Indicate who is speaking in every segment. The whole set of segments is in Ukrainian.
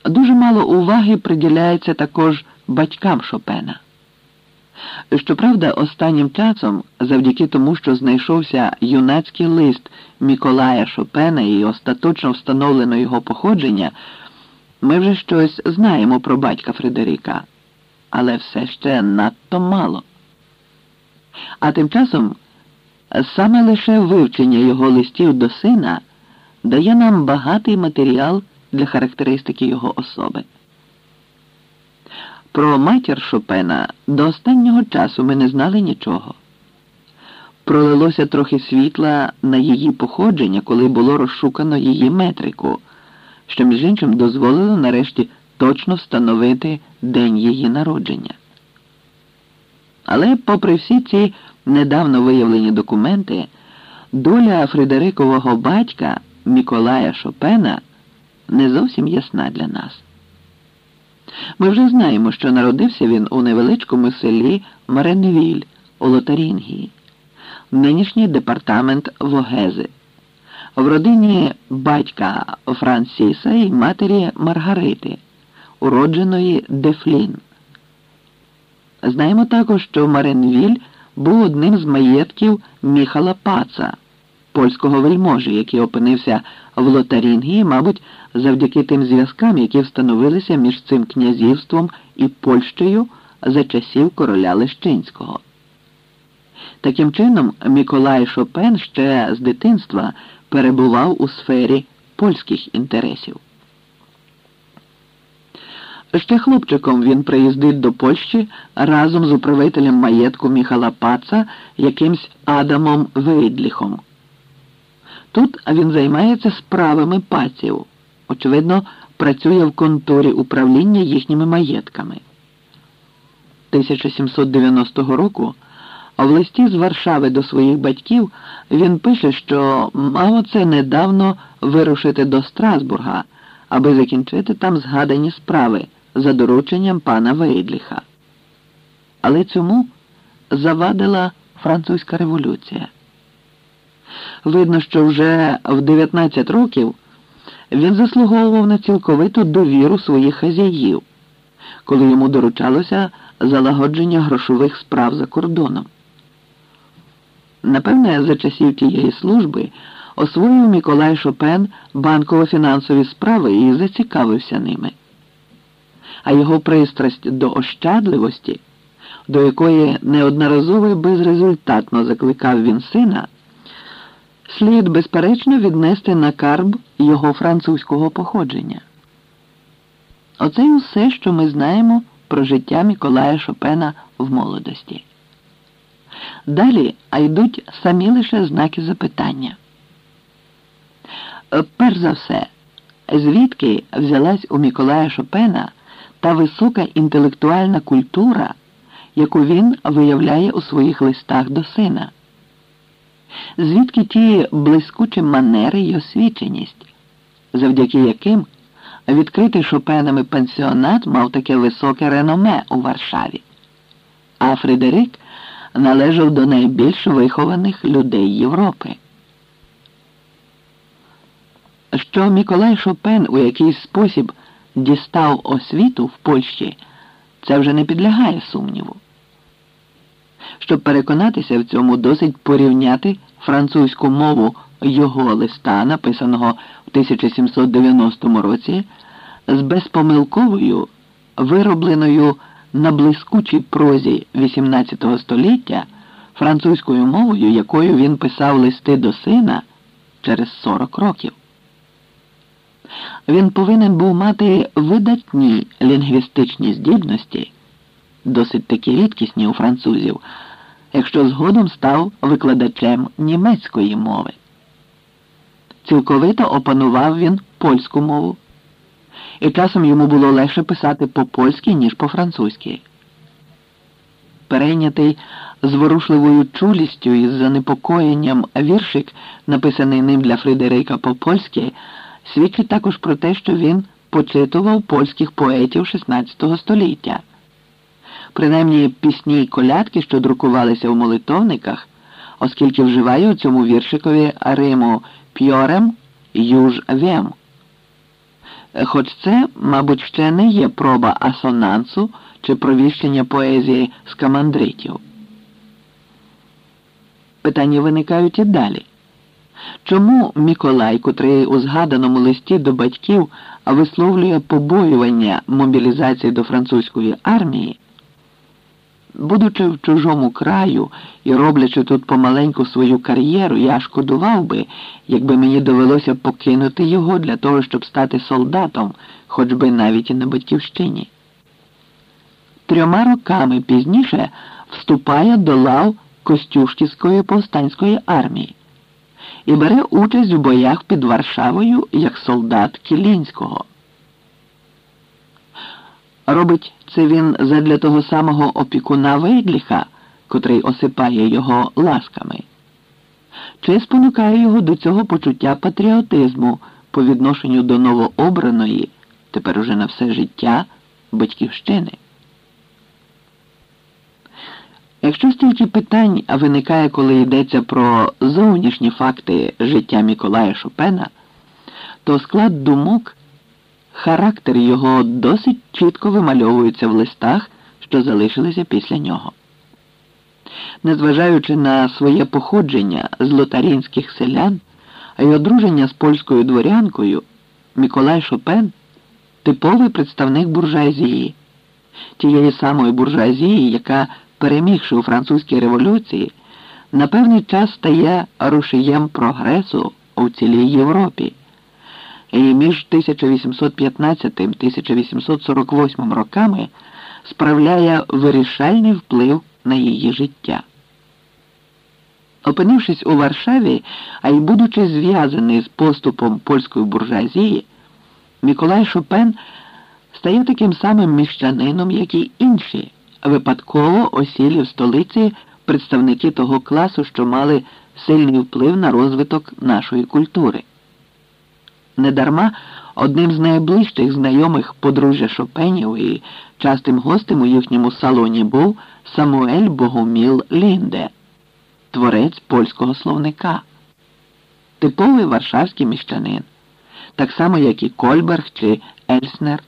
Speaker 1: Дуже мало уваги приділяється також батькам Шопена. Щоправда, останнім часом, завдяки тому, що знайшовся юнацький лист Міколая Шопена і остаточно встановлено його походження, ми вже щось знаємо про батька Фредерика, але все ще надто мало. А тим часом саме лише вивчення його листів до сина дає нам багатий матеріал для характеристики його особи. Про матір Шопена до останнього часу ми не знали нічого. Пролилося трохи світла на її походження, коли було розшукано її метрику, що, між іншим, дозволило нарешті точно встановити день її народження. Але, попри всі ці недавно виявлені документи, доля Фредерикового батька Міколая Шопена не зовсім ясна для нас. Ми вже знаємо, що народився він у невеличкому селі Маренвіль у Лотарингії, нинішній департамент Вогези, в родині батька Франсіса і матері Маргарити, уродженої Дефлін. Знаємо також, що Маренвіль був одним з маєтків Міхала Паца, польського вельможі, який опинився в Лотарингії, мабуть, завдяки тим зв'язкам, які встановилися між цим князівством і Польщею за часів короля Лещинського. Таким чином, Миколай Шопен ще з дитинства перебував у сфері польських інтересів. Ще хлопчиком він приїздить до Польщі разом з управителем маєтку Міхала Паца, якимсь Адамом Вейдліхом. Тут він займається справами паців, очевидно, працює в конторі управління їхніми маєтками. 1790 року в листі з Варшави до своїх батьків він пише, що мав оце недавно вирушити до Страсбурга, аби закінчити там згадані справи за дорученням пана Вейдліха. Але цьому завадила французька революція. Видно, що вже в 19 років він заслуговував на цілковиту довіру своїх хазяїв, коли йому доручалося залагодження грошових справ за кордоном. Напевне, за часів тієї служби освоїв Миколай Шопен банково-фінансові справи і зацікавився ними. А його пристрасть до ощадливості, до якої неодноразово і безрезультатно закликав він сина, слід, безперечно, віднести на карб його французького походження. Оце й усе, що ми знаємо про життя Миколая Шопена в молодості. Далі йдуть самі лише знаки запитання. Перш за все, звідки взялась у Миколая Шопена та висока інтелектуальна культура, яку він виявляє у своїх листах до сина? Звідки ті блискучі манери й освіченість, завдяки яким відкритий Шопенами пансіонат мав таке високе реноме у Варшаві, а Фредерик належав до найбільш вихованих людей Європи? Що Миколай Шопен у якийсь спосіб дістав освіту в Польщі, це вже не підлягає сумніву. Щоб переконатися в цьому, досить порівняти французьку мову його листа, написаного в 1790 році, з безпомилковою, виробленою на блискучій прозі XVIII століття французькою мовою, якою він писав листи до сина через 40 років. Він повинен був мати видатні лінгвістичні здібності, досить таки рідкісні у французів, якщо згодом став викладачем німецької мови. Цілковито опанував він польську мову, і часом йому було легше писати по-польськи, ніж по-французьки. Перейнятий зворушливою чулістю і занепокоєнням віршик, написаний ним для Фредерика по-польськи, свідчить також про те, що він почитував польських поетів XVI століття. Принаймні пісні й колядки, що друкувалися в молитовниках, оскільки вживає у цьому віршикові риму «пьорем юж вем». Хоч це, мабуть, ще не є проба асонансу чи провіщення поезії з камандритів. Питання виникають і далі. Чому Миколай, котрий у згаданому листі до батьків висловлює побоювання мобілізації до французької армії, будучи в чужому краю і роблячи тут помаленьку свою кар'єру, я шкодував би, якби мені довелося покинути його для того, щоб стати солдатом, хоч би навіть і на батьківщині. 3 роками пізніше вступає до лав Костюшківської повстанської армії і бере участь у боях під Варшавою як солдат Кілінського. Робить це він задля того самого опікуна Вейдліха, котрий осипає його ласками? Чи спонукає його до цього почуття патріотизму по відношенню до новообраної, тепер уже на все життя, батьківщини? Якщо стільки питань виникає, коли йдеться про зовнішні факти життя Миколая Шопена, то склад думок, характер його досить чітко вимальовується в листах, що залишилися після нього. Незважаючи на своє походження з лотарінських селян, а й одруження з польською дворянкою, Миколай Шопен – типовий представник буржуазії, тієї самої буржуазії, яка, перемігши у французькій революції, на певний час стає рушієм прогресу у цілій Європі. І між 1815-1848 роками справляє вирішальний вплив на її життя. Опинившись у Варшаві, а й будучи зв'язаний з поступом польської буржуазії, Миколай Шопен стає таким самим міщанином, як і інші, випадково осілі в столиці представники того класу, що мали сильний вплив на розвиток нашої культури. Недарма одним з найближчих знайомих подружжя Шопенів і частим гостем у їхньому салоні був Самуель Богоміл Лінде, творець польського словника, типовий варшавський міщанин, так само, як і Кольберг чи Ельснер.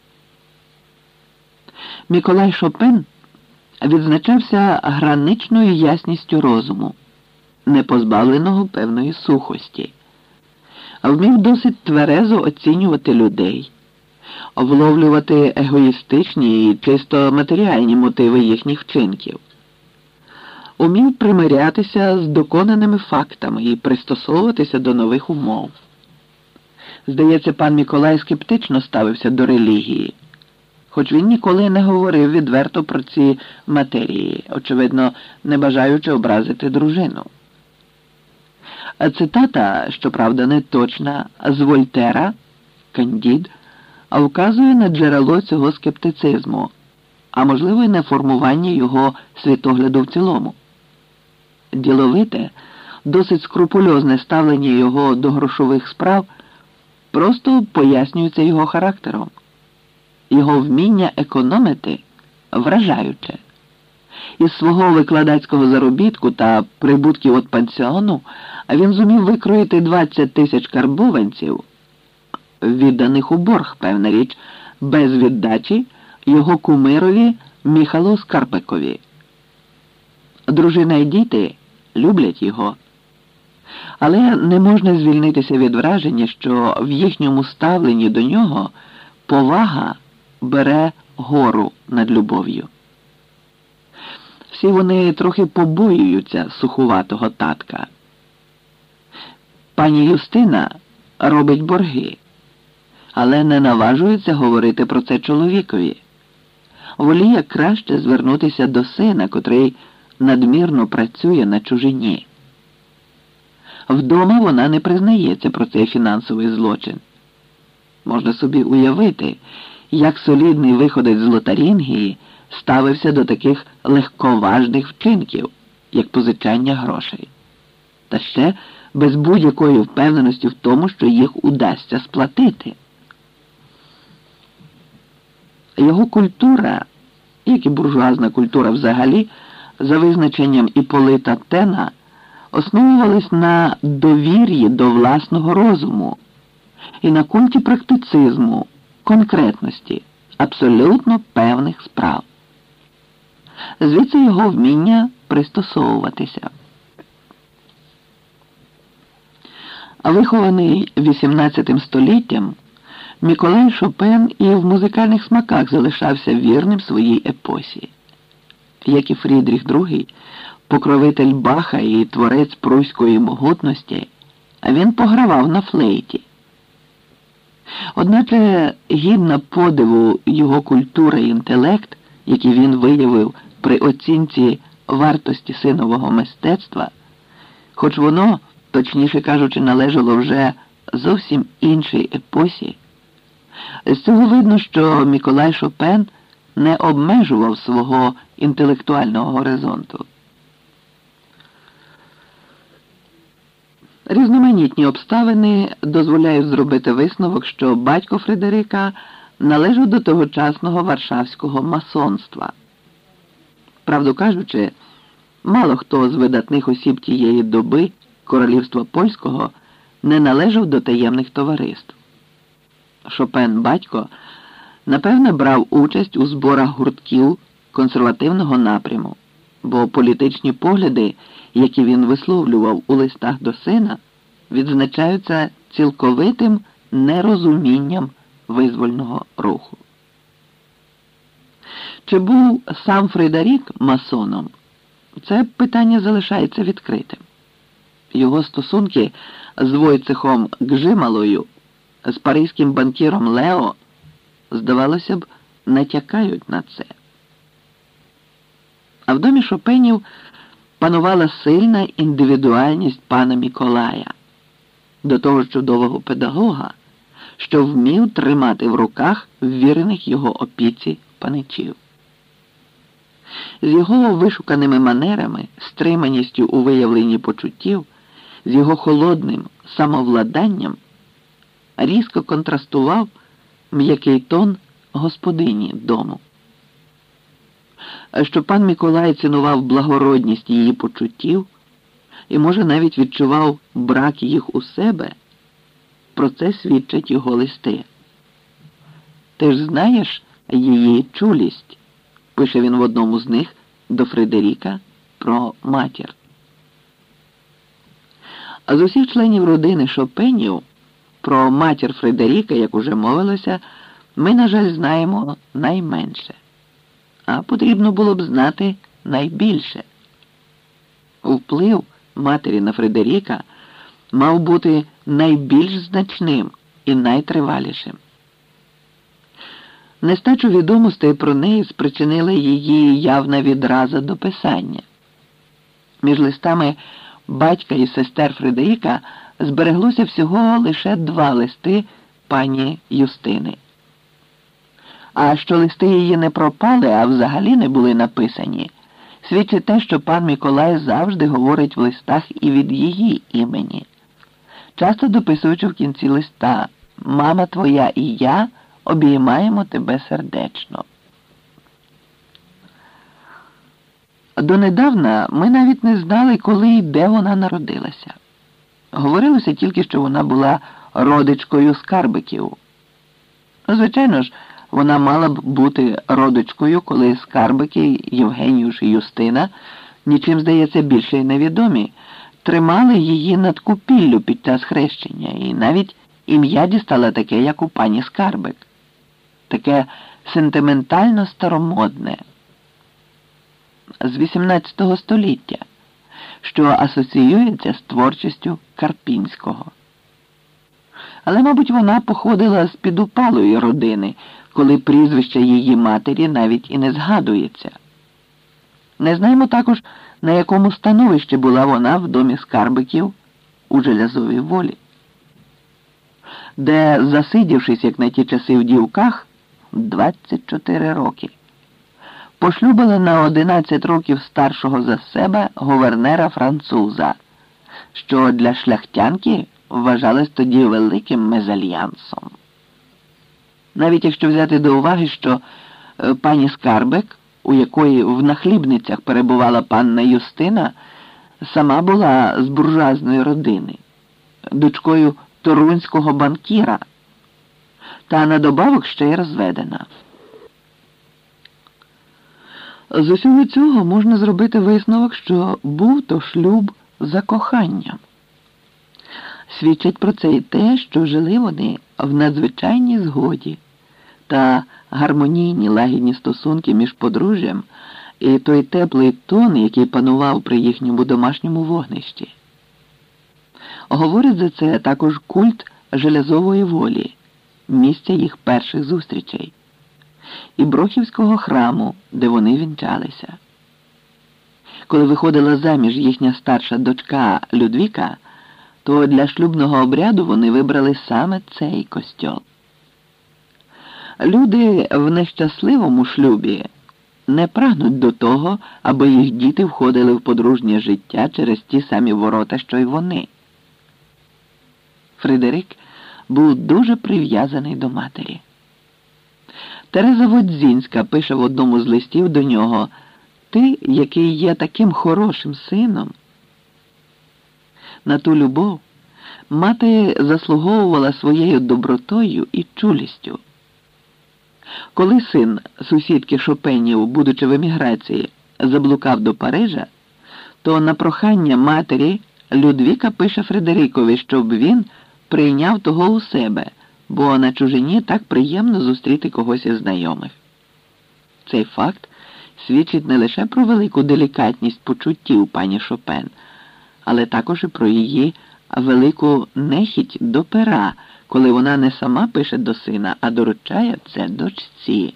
Speaker 1: Миколай Шопен відзначався граничною ясністю розуму, не позбавленого певної сухості. Вмів досить тверезо оцінювати людей, вловлювати егоїстичні і чисто матеріальні мотиви їхніх вчинків. Умів примирятися з доконаними фактами і пристосовуватися до нових умов. Здається, пан Миколай скептично ставився до релігії, хоч він ніколи не говорив відверто про ці матерії, очевидно, не бажаючи образити дружину. Цитата, щоправда, не точна, з Вольтера, Кандід, вказує на джерело цього скептицизму, а можливо й на формування його світогляду в цілому. Діловите, досить скрупульозне ставлення його до грошових справ просто пояснюється його характером. Його вміння економити вражаюче. Із свого викладацького заробітку та прибутків від пансіону він зумів викроїти 20 тисяч карбованців, відданих у борг, певна річ, без віддачі його кумирові Міхалу Скарпикові. Дружина і діти люблять його. Але не можна звільнитися від враження, що в їхньому ставленні до нього повага бере гору над любов'ю. Всі вони трохи побоюються сухуватого татка. Пані Юстина робить борги, але не наважується говорити про це чоловікові. Воліє краще звернутися до сина, котрий надмірно працює на чужині. Вдома вона не признається про цей фінансовий злочин. Можна собі уявити, як солідний виходець з Лотарингії ставився до таких легковажних вчинків, як позичання грошей. Та ще без будь-якої впевненості в тому, що їх удасться сплатити. Його культура, як і буржуазна культура взагалі, за визначенням Іполита Тена, основувались на довір'ї до власного розуму і на культі практицизму, конкретності, абсолютно певних справ. Звідси його вміння пристосовуватися. Вихований XVIII століттям, Міколай Шопен і в музикальних смаках залишався вірним своїй епосі. Як і Фрідріх II, покровитель Баха і творець пруської могутності, він погравав на флейті. Одначе гідна подиву його культура і інтелект, які він виявив при оцінці вартості синового мистецтва, хоч воно, точніше кажучи, належало вже зовсім іншій епосі, з цього видно, що Міколай Шопен не обмежував свого інтелектуального горизонту. Різноманітні обставини дозволяють зробити висновок, що батько Фредерика належав до тогочасного варшавського масонства. Правду кажучи, мало хто з видатних осіб тієї доби королівства польського не належав до таємних товариств. Шопен батько, напевне, брав участь у зборах гуртків консервативного напряму, бо політичні погляди, які він висловлював у листах до сина, відзначаються цілковитим нерозумінням визвольного руху. Чи був сам Фредерік масоном? Це питання залишається відкритим. Його стосунки з Войцехом Гжималою, з паризьким банкіром Лео, здавалося б, натякають на це. А в домі Шопенів панувала сильна індивідуальність пана Міколая, до того ж чудового педагога, що вмів тримати в руках ввірених його опіці паничів. З його вишуканими манерами, стриманістю у виявленні почуттів, з його холодним самовладанням різко контрастував м'який тон господині дому. Що пан Миколай цінував благородність її почуттів і, може, навіть відчував брак їх у себе, про це свідчать його листи. «Ти ж знаєш її чулість», пише він в одному з них до Фредеріка про матір. А з усіх членів родини Шопенів про матір Фредеріка, як уже мовилося, ми, на жаль, знаємо найменше. А потрібно було б знати найбільше. Вплив матері на Фредеріка мав бути найбільш значним і найтривалішим. Нестачу відомостей про неї спричинила її явна відраза до писання. Між листами батька і сестер Фредеріка збереглося всього лише 2 листи пані Юстини. А що листи її не пропали, а взагалі не були написані, свідчить те, що пан Миколай завжди говорить в листах і від її імені, часто дописуючи в кінці листа «Мама твоя і я обіймаємо тебе сердечно». Донедавна ми навіть не знали, коли і де вона народилася. Говорилося тільки, що вона була родичкою Скарбиків. Звичайно ж, вона мала б бути родичкою, коли Скарбики, Євгеніюш і Юстина, нічим, здається, більше й невідомі, тримали її над купіллю під час хрещення, і навіть ім'я дістала таке, як у пані Скарбик. Таке сентиментально старомодне, з XVIII століття, що асоціюється з творчістю Карпінського. Але, мабуть, вона походила з підупалої родини, коли прізвище її матері навіть і не згадується. Не знаємо також, на якому становищі була вона в домі Скарбиків у Желязовій Волі, де, засидівшись, як на ті часи в Дівках, 24 роки, пошлюбила на 11 років старшого за себе гувернера-француза, що для шляхтянки вважалось тоді великим мезальянсом. Навіть якщо взяти до уваги, що пані Скарбик, у якої в нахлібницях перебувала панна Юстина, сама була з буржуазної родини, дочкою торунського банкіра, та на добавок ще й розведена. З усього цього можна зробити висновок, що був то шлюб за коханням. Свідчить про це і те, що жили вони в надзвичайній згоді та гармонійні лагідні стосунки між подружжям і той теплий тон, який панував при їхньому домашньому вогнищі. Говорить за це також культ Железової волі, місця їх перших зустрічей, і Брохівського храму, де вони вінчалися. Коли виходила заміж їхня старша дочка Людвіка, то для шлюбного обряду вони вибрали саме цей костьол. Люди в нещасливому шлюбі не прагнуть до того, аби їх діти входили в подружнє життя через ті самі ворота, що й вони. Фредерик був дуже прив'язаний до матері. Тереза Водзінська пише в одному з листів до нього: «Ти, який є таким хорошим сином». На ту любов мати заслуговувала своєю добротою і чулістю. Коли син сусідки Шопенів, будучи в еміграції, заблукав до Парижа, то на прохання матері Людвіка пише Фредерикові, щоб він прийняв того у себе, бо на чужині так приємно зустріти когось із знайомих. Цей факт свідчить не лише про велику делікатність почуттів пані Шопен, але також і про її велику нехіть до пера, коли вона не сама пише до сина, а доручає це дочці.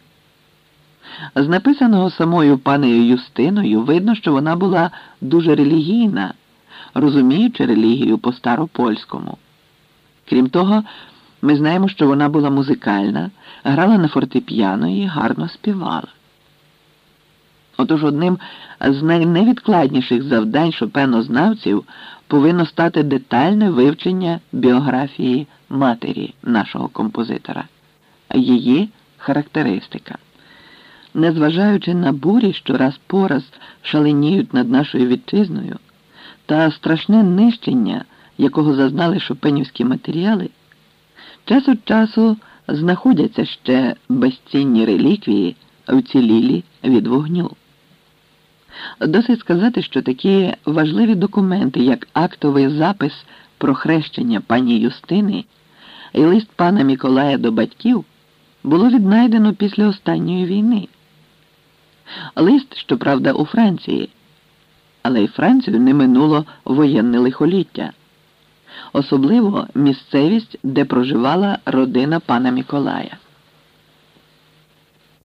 Speaker 1: З написаного самою панею Юстиною видно, що вона була дуже релігійна, розуміючи релігію по-старопольському. Крім того, ми знаємо, що вона була музикальна, грала на фортепіано і гарно співала. Отож одним з найневідкладніших завдань шопенознавців повинно стати детальне вивчення біографії матері нашого композитора, її характеристика. Незважаючи на бурі, що раз по раз шаленіють над нашою вітчизною, та страшне нищення, якого зазнали шопенівські матеріали, час від часу знаходяться ще безцінні реліквії, вцілілі від вогню. Досить сказати, що такі важливі документи, як актовий запис про хрещення пані Юстини і лист пана Миколая до батьків, було віднайдено після останньої війни. Лист, щоправда, у Франції, але й Францію не минуло воєнне лихоліття. Особливо місцевість, де проживала родина пана Миколая.